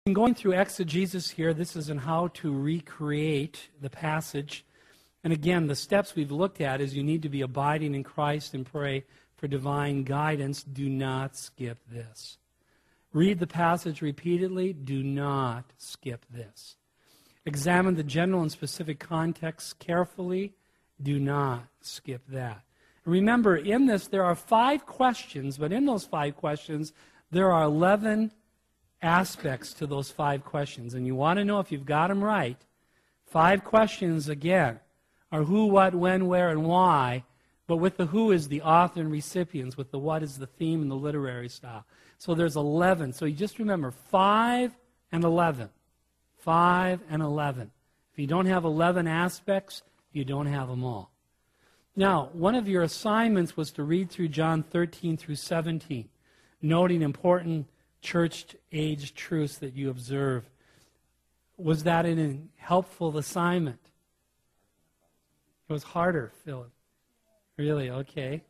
In going through exegesis here, this is in how to recreate the passage. And again, the steps we've looked at is you need to be abiding in Christ and pray for divine guidance. Do not skip this. Read the passage repeatedly. Do not skip this. Examine the general and specific context carefully. Do not skip that. Remember, in this, there are 5 questions, but in those 5 questions, there are 11 aspects to those 5 questions. And you want to know if you've got them right. 5 questions, again, are who, what, when, where, and why. But with the who is the author and recipients. With the what is the theme and the literary style. So there's 11. So you just remember 5 and 11. 5 and 11. If you don't have 11 aspects, you don't have them all. Now, one of your assignments was to read through John 13 through 17, noting important church-age truths that you observe. Was that a helpful assignment? It was harder, Philip. Really? Okay.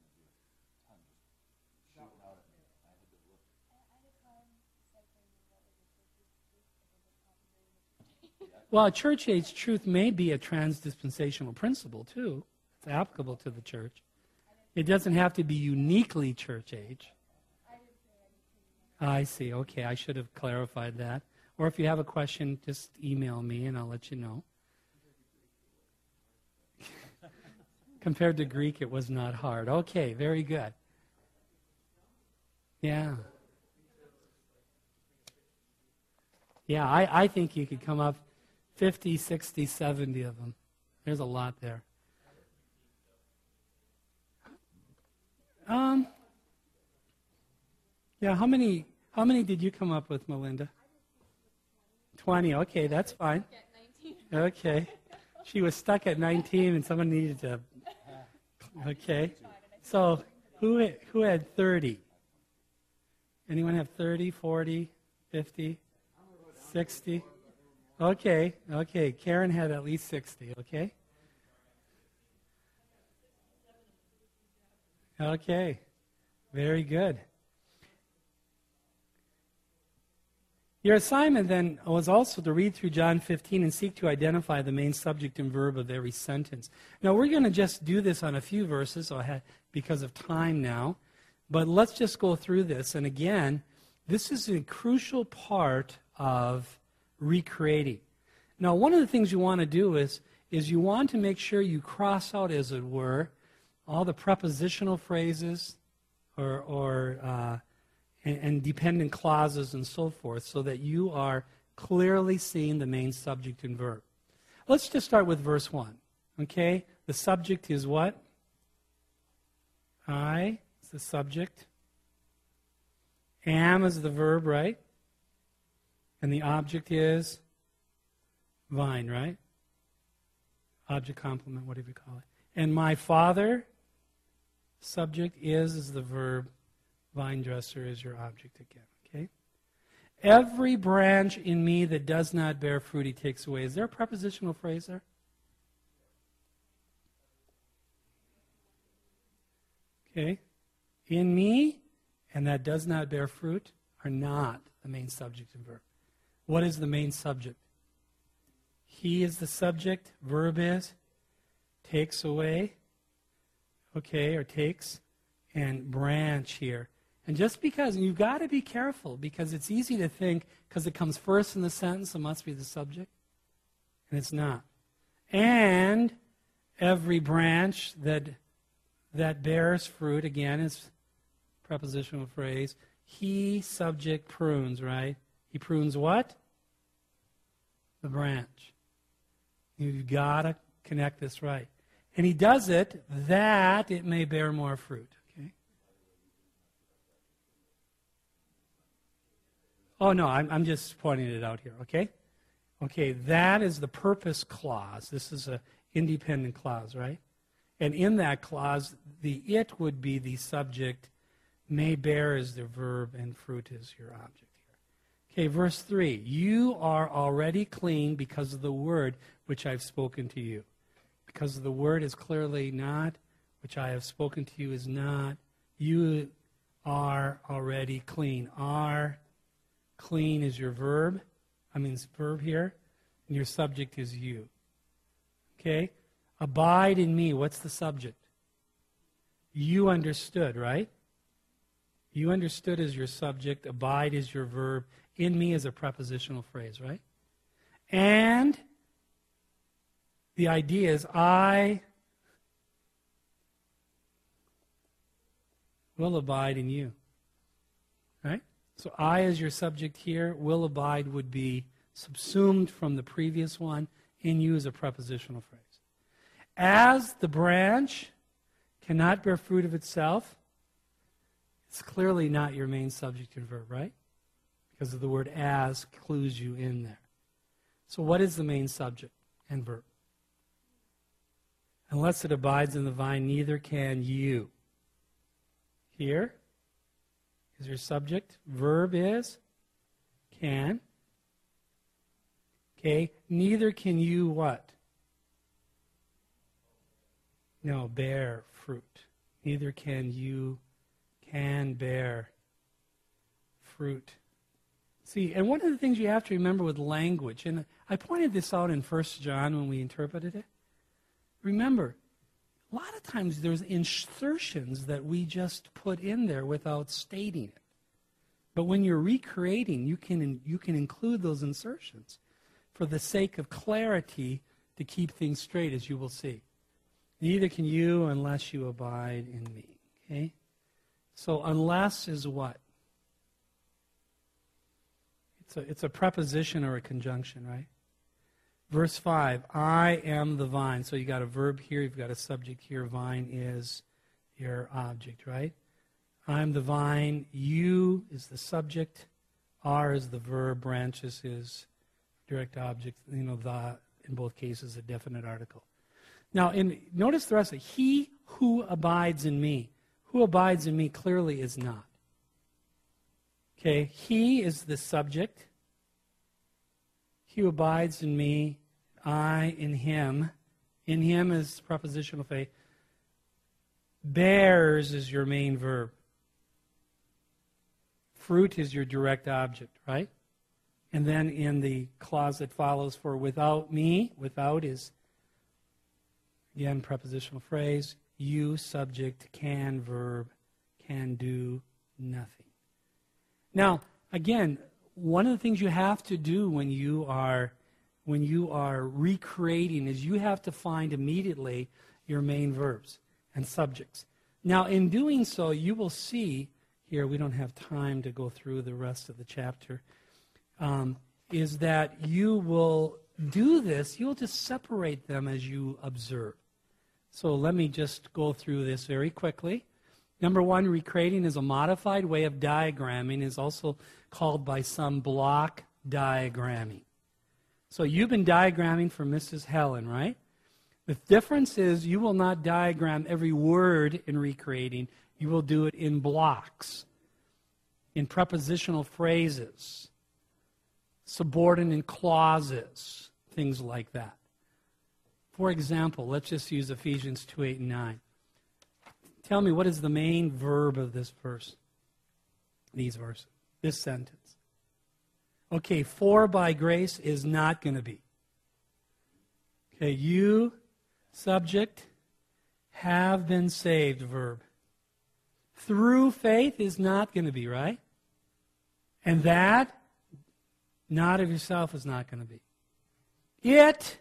Well, a church-age truth may be a transdispensational principle, too. It's applicable to the church. It doesn't have to be uniquely church-age. I see. Okay, I should have clarified that. Or if you have a question, just email me and I'll let you know. Compared to Greek, it was not hard. Okay, very good. Yeah. Yeah, I think you could come up 50, 60, 70 of them. There's a lot there. Yeah, how many did you come up with, Melinda? 20. Okay, that's fine. Okay. She was stuck at 19 and someone needed to. Okay. So, who had 30? Anyone have 30, 40, 50, 60? Okay. Karen had at least 60, okay? Okay. Very good. Your assignment then was also to read through John 15 and seek to identify the main subject and verb of every sentence. Now, we're going to just do this on a few verses because of time now, but let's just go through this. And again, this is a crucial part of recreating. Now, one of the things you want to do is you want to make sure you cross out, as it were, all the prepositional phrases and dependent clauses and so forth, so that you are clearly seeing the main subject and verb. Let's just start with verse 1. Okay? The subject is what? I is the subject. Am is the verb, right? And the object is vine, right? Object complement, whatever you call it. And my father, subject is the verb. Vine dresser is your object again, okay? Every branch in me that does not bear fruit, he takes away. Is there a prepositional phrase there? Okay. In me, and that does not bear fruit, are not the main subject and verb. What is the main subject? He is the subject. Verb is takes away, okay, or takes, and branch here. And just because, and you've got to be careful, because it's easy to think, because it comes first in the sentence, it must be the subject. And it's not. And every branch that bears fruit, again, is prepositional phrase. He, subject, prunes, right? He prunes what? The branch. You've got to connect this right. And he does it that it may bear more fruit. Oh, no, I'm just pointing it out here, okay? Okay, that is the purpose clause. This is an independent clause, right? And in that clause, the it would be the subject, may bear is the verb, and fruit is your object here. Okay, verse 3. You are already clean because of the word which I've spoken to you. Because the word is clearly not, which I have spoken to you is not. You are already clean. Are Clean is your verb. It's verb here. And your subject is you. Okay? Abide in me. What's the subject? You understood, right? You understood is your subject. Abide is your verb. In me is a prepositional phrase, right? And the idea is I will abide in you. Right? So I as your subject here, will abide would be subsumed from the previous one. In you is a prepositional phrase. As the branch cannot bear fruit of itself, it's clearly not your main subject and verb, right? Because of the word as clues you in there. So what is the main subject and verb? Unless it abides in the vine, neither can you. Here is your subject. Verb is can. Okay, neither can you what? No, bear fruit. Neither can you can bear fruit. See, and one of the things you have to remember with language, and I pointed this out in 1 John when we interpreted it. Remember, a lot of times there's insertions that we just put in there without stating it. But when you're recreating, you can include those insertions for the sake of clarity to keep things straight, as you will see. Neither can you unless you abide in me. Okay? So unless is what? It's a preposition or a conjunction, right? Verse 5, I am the vine. So you got a verb here, you've got a subject here. Vine is your object, right? I'm the vine. You is the subject. Are is the verb. Branches is direct object. The, in both cases, a definite article. Now, notice the rest of it. He who abides in me. Who abides in me clearly is not. Okay, he is the subject. He who abides in me, I in him. In him is prepositional phrase. Bears is your main verb. Fruit is your direct object, right? And then in the clause that follows for without me, without is, again, prepositional phrase. You, subject, can, verb, can do, nothing. Now, again, one of the things you have to do when you are recreating is you have to find immediately your main verbs and subjects. Now, in doing so, you will see here, we don't have time to go through the rest of the chapter, is that you will do this, you'll just separate them as you observe. So let me just go through this very quickly. Number one, recreating is a modified way of diagramming, is also called by some block diagramming. So you've been diagramming for Mrs. Helen, right? The difference is you will not diagram every word in recreating. You will do it in blocks, in prepositional phrases, subordinate clauses, things like that. For example, let's just use Ephesians 2:8 and 9. Tell me, what is the main verb of this verse? These verses, this sentence. Okay, for by grace is not going to be. Okay, you, subject, have been saved, verb. Through faith is not going to be, right? And that, not of yourself, is not going to be. It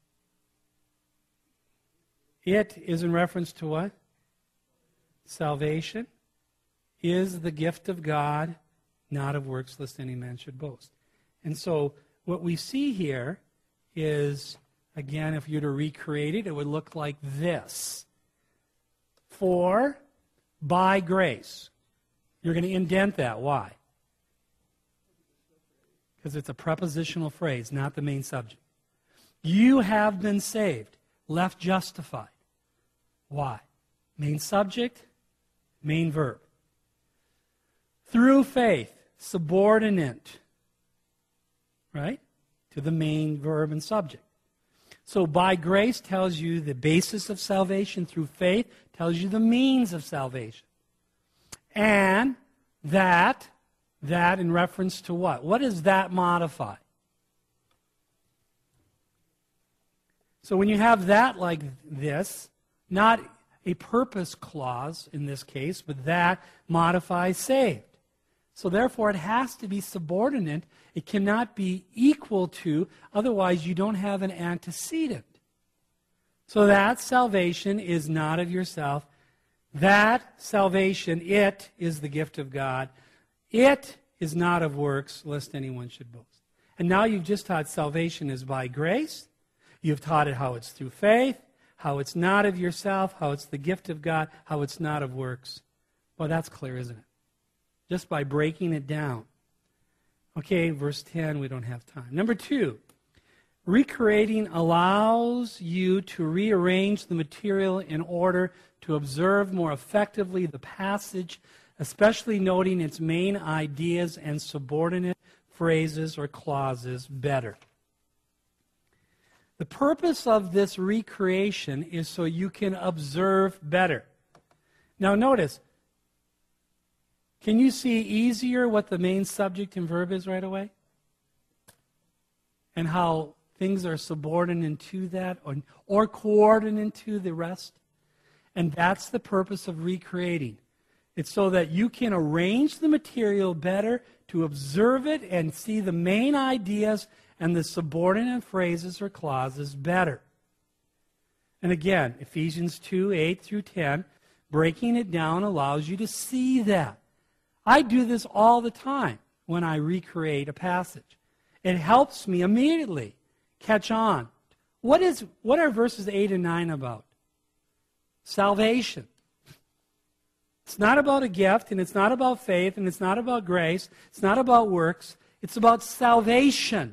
is in reference to what? Salvation is the gift of God, not of works, lest any man should boast. And so what we see here is, again, if you were to recreate it, it would look like this. For, by grace. You're going to indent that. Why? Because it's a prepositional phrase, not the main subject. You have been saved, left justified. Why? Main subject, main verb. Through faith, subordinate, right, to the main verb and subject. So by grace tells you the basis of salvation. Through faith tells you the means of salvation. And that That in reference to what? What does that modify? So when you have that like this, not a purpose clause in this case, but that modifies saved. So therefore it has to be subordinate. It cannot be equal to, otherwise you don't have an antecedent. So that salvation is not of yourself. That salvation, it is the gift of God. It is not of works, lest anyone should boast. And now you've just taught salvation is by grace. You've taught it how it's through faith, how it's not of yourself, how it's the gift of God, how it's not of works. Well, that's clear, isn't it? Just by breaking it down. Okay, verse 10, we don't have time. Number 2, recreating allows you to rearrange the material in order to observe more effectively the passage, especially noting its main ideas and subordinate phrases or clauses better. The purpose of this recreation is so you can observe better. Now notice, can you see easier what the main subject and verb is right away? And how things are subordinate to that or coordinate to the rest? And that's the purpose of recreating. It's so that you can arrange the material better to observe it and see the main ideas and the subordinate phrases or clauses better. And again, Ephesians 2, 8 through 10, breaking it down allows you to see that. I do this all the time when I recreate a passage. It helps me immediately catch on. What are verses 8 and 9 about? Salvation. It's not about a gift, and it's not about faith, and it's not about grace. It's not about works. It's about salvation.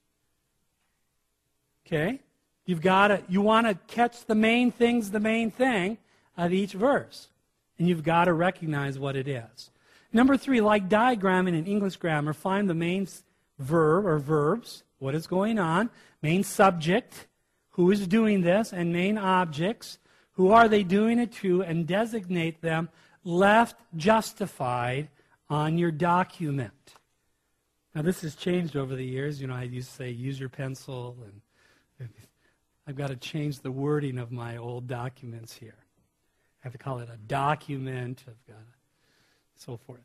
Okay? You want to catch the main thing of each verse. And you've got to recognize what it is. Number 3, like diagramming in English grammar, find the main verb or verbs, what is going on, main subject, who is doing this, and main objects, who are they doing it to, and designate them left justified on your document. Now this has changed over the years. I used to say use your pencil, and I've got to change the wording of my old documents here. I have to call it a document. I've got to, so forth.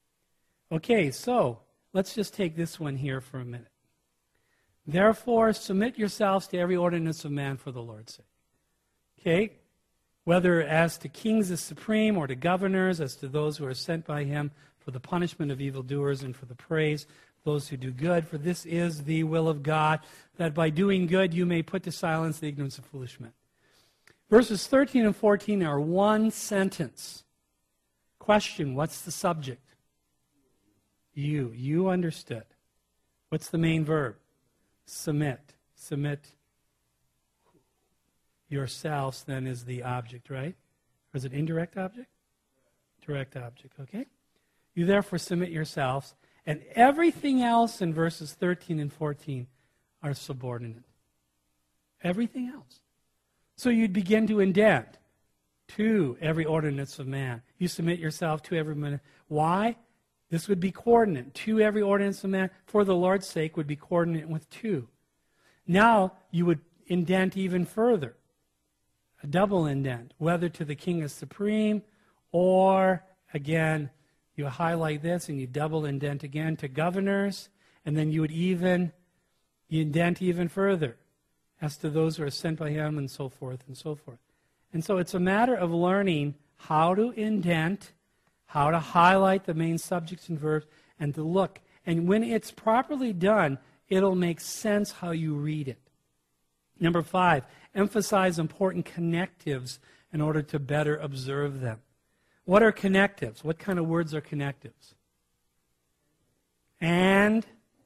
So let's just take this one here for a minute. Therefore, submit yourselves to every ordinance of man for the Lord's sake. Okay? Whether as to kings as supreme, or to governors, as to those who are sent by him for the punishment of evildoers and for the praise of those who do good. For this is the will of God, that by doing good you may put to silence the ignorance of foolish men. Verses 13 and 14 are one sentence. Question, what's the subject? You. You understood. What's the main verb? Submit. Submit yourselves then is the object, right? Or is it indirect object? Direct object, okay? You therefore submit yourselves, and everything else in verses 13 and 14 are subordinate. Everything else. So you'd begin to indent to every ordinance of man. You submit yourself to every man. Why? This would be coordinate. To every ordinance of man, for the Lord's sake, would be coordinate with to. Now you would indent even further. A double indent, whether to the king as supreme, or, again, you highlight this and you double indent again to governors, and then you indent even further as to those who are sent by him, and so forth and so forth. And so it's a matter of learning how to indent, how to highlight the main subjects and verbs, and to look. And when it's properly done, it'll make sense how you read it. Number 5, emphasize important connectives in order to better observe them. What are connectives? What kind of words are connectives? And,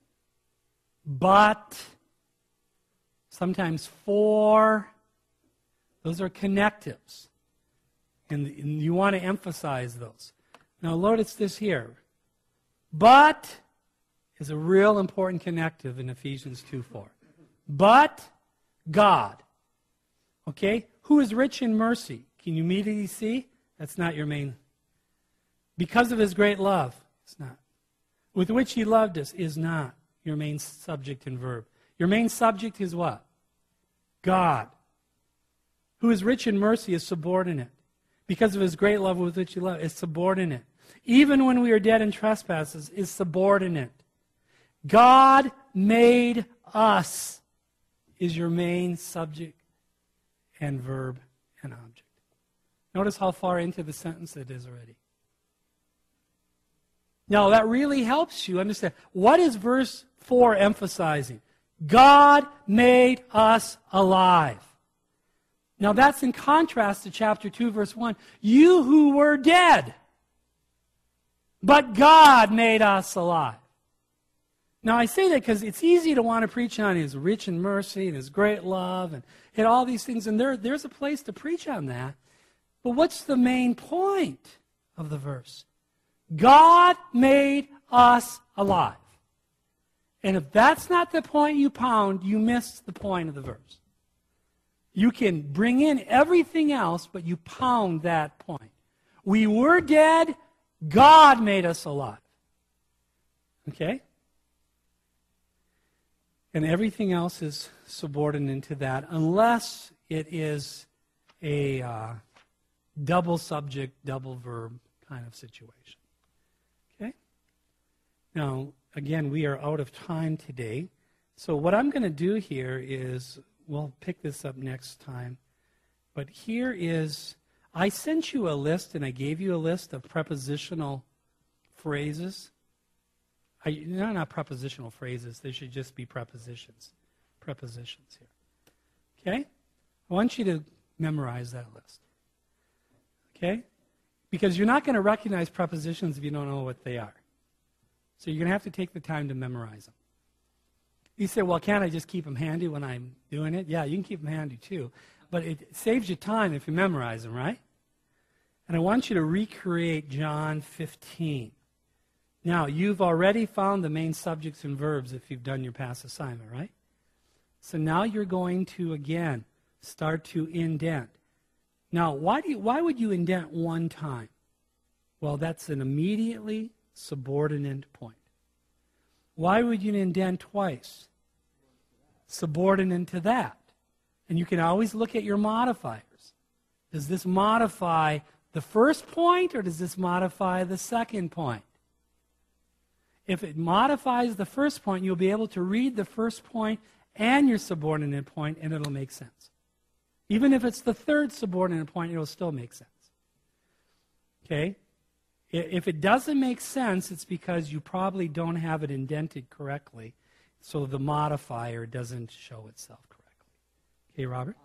but, sometimes for. Those are connectives. And you want to emphasize those. Now, notice this here. But is a real important connective in Ephesians 2:4. But God. Okay? Who is rich in mercy? Can you immediately see? That's not your main. Because of his great love. It's not. with which he loved us is not your main subject and verb. Your main subject is what? God, who is rich in mercy, is subordinate. Because of his great love with which he loved, is subordinate. Even when we are dead in trespasses, is subordinate. God made us is your main subject and verb and object. Notice how far into the sentence it is already. Now, that really helps you understand. What is verse 4 emphasizing? God made us alive. Now, that's in contrast to chapter 2, verse 1. You who were dead, but God made us alive. Now, I say that because it's easy to want to preach on his rich in mercy and his great love and hit all these things, and there's a place to preach on that. But what's the main point of the verse? God made us alive. And if that's not the point you pound, you miss the point of the verse. You can bring in everything else, but you pound that point. We were dead, God made us alive. Okay? And everything else is subordinate to that, unless it is a double subject, double verb kind of situation. Okay? Now, again, we are out of time today. So what I'm going to do here is, we'll pick this up next time. But here is, I sent you a list, and I gave you a list of prepositional phrases. No, not prepositional phrases. They should just be prepositions. Prepositions here. Okay? I want you to memorize that list. Okay? Because you're not going to recognize prepositions if you don't know what they are. So you're going to have to take the time to memorize them. You say, well, can't I just keep them handy when I'm doing it? Yeah, you can keep them handy too. But it saves you time if you memorize them, right? And I want you to recreate John 15. Now, you've already found the main subjects and verbs if you've done your past assignment, right? So now you're going to, again, start to indent. Now, why would you indent one time? Well, that's an immediately subordinate point. Why would you indent twice? Subordinate to that. And you can always look at your modifiers. Does this modify the first point or does this modify the second point? If it modifies the first point, you'll be able to read the first point and your subordinate point, and it'll make sense. Even if it's the third subordinate point, it'll still make sense. Okay? If it doesn't make sense, it's because you probably don't have it indented correctly, so the modifier doesn't show itself correctly. Okay, Robert?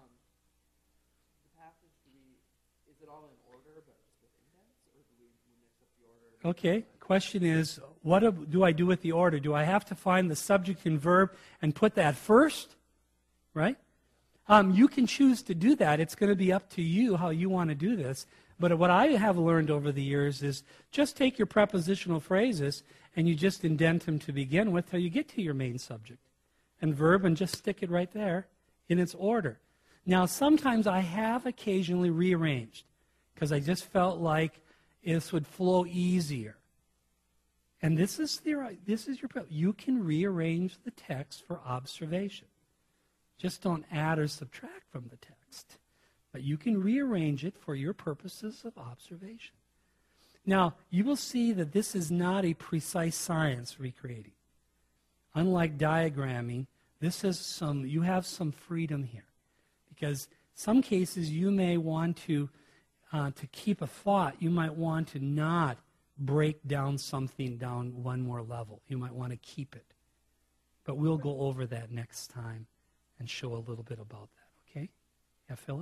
The passage, is it all in order, but just with indents, or do we mix up the order? Okay. Question is, what do I do with the order? Do I have to find the subject and verb and put that first? Right? You can choose to do that. It's going to be up to you how you want to do this. But what I have learned over the years is just take your prepositional phrases and you just indent them to begin with till you get to your main subject and verb and just stick it right there in its order. Now, sometimes I have occasionally rearranged because I just felt like this would flow easier. And this is your, you can rearrange the text for observation. Just don't add or subtract from the text. But you can rearrange it for your purposes of observation. Now, you will see that this is not a precise science recreating. Unlike diagramming, you have some freedom here. Because some cases you may want to keep a thought, you might want to not break down something down one more level. You might want to keep it. But we'll go over that next time and show a little bit about that, okay? Yeah, Philip?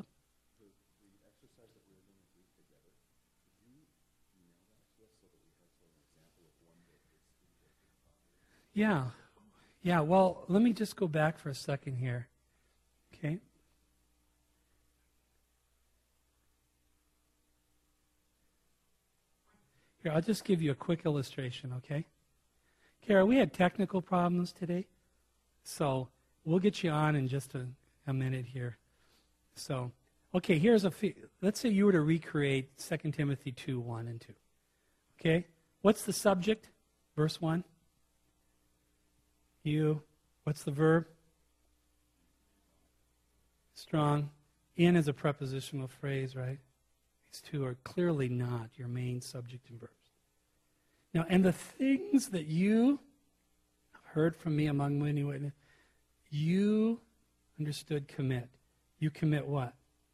Yeah, well, let me just go back for a second here. Okay? Here, I'll just give you a quick illustration, okay? Kara, we had technical problems today, so we'll get you on in just a minute here. So, okay, let's say you were to recreate 2 Timothy 2, 1 and 2. Okay? What's the subject? Verse 1? You. What's the verb? Strong. In is a prepositional phrase, right? These two are clearly not your main subject and verbs. Now, and the things that you have heard from me among many witnesses, you understood commit. You commit what?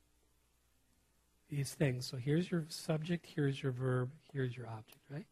These things. So here's your subject, here's your verb, here's your object, right?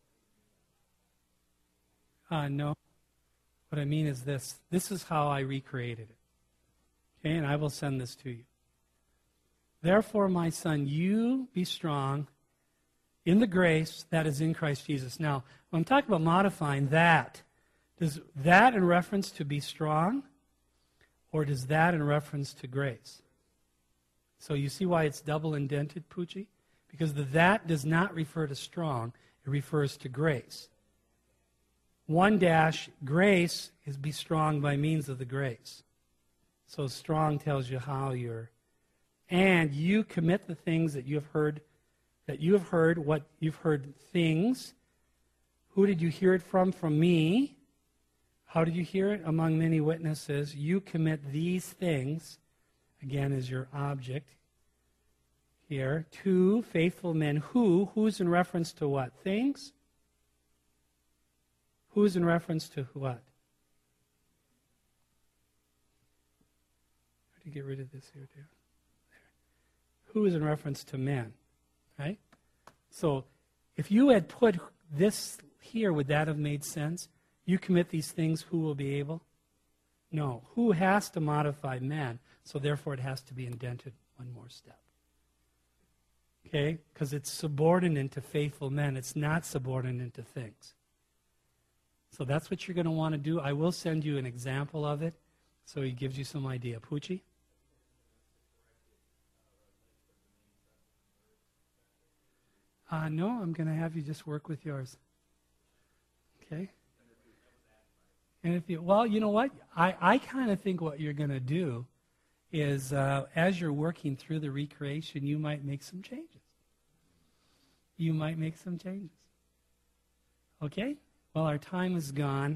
No. What I mean is this. This is how I recreated it. Okay, and I will send this to you. Therefore, my son, you be strong in the grace that is in Christ Jesus. Now, when I'm talking about modifying that, does that in reference to be strong, or does that in reference to grace? So you see why it's double indented, Poochie? Because the that does not refer to strong, it refers to grace. 1 dash, grace is be strong by means of the grace. So strong tells you how you're. And you commit the things that you have heard, what you've heard things. Who did you hear it from? From me. How did you hear it? Among many witnesses. You commit these things, again, is your object here, to faithful men who's in reference to what? Things? Who's in reference to what? How do you get rid of this here, dear? Who is in reference to men, right? So if you had put this here, would that have made sense? You commit these things, who will be able? No. Who has to modify men? So therefore it has to be indented one more step. Okay? Because it's subordinate to faithful men. It's not subordinate to things. So that's what you're going to want to do. I will send you an example of it so it gives you some idea. Poochie? No, I'm going to have you just work with yours. Okay? And if you, well, you know what? I kind of think what you're going to do is as you're working through the recreation, you might make some changes. You might make some changes. Okay? Well, our time is gone.